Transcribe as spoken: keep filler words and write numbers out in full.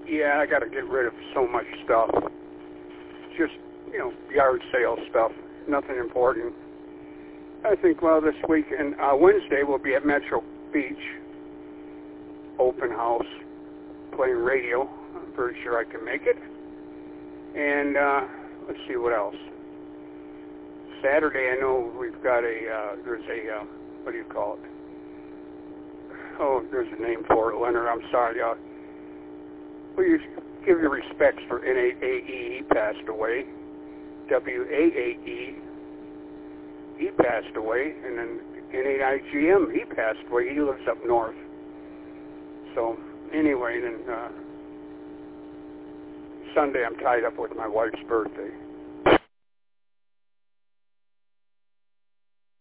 Yeah, I got to get rid of so much stuff. Just, you know, yard sale stuff. Nothing important. I think, well, this week and uh, Wednesday we'll be at Metro Beach. Open house, playing radio. I'm pretty sure I can make it. And uh, let's see what else. Saturday, I know we've got a, uh, there's a, uh, what do you call it? Oh, there's a name for it, Leonard. I'm sorry. Uh, Please give your respects for N A A E. He passed away. W A A E. He passed away. And then N A I G M. He passed away. He lives up north. So anyway, then uh, Sunday I'm tied up with my wife's birthday.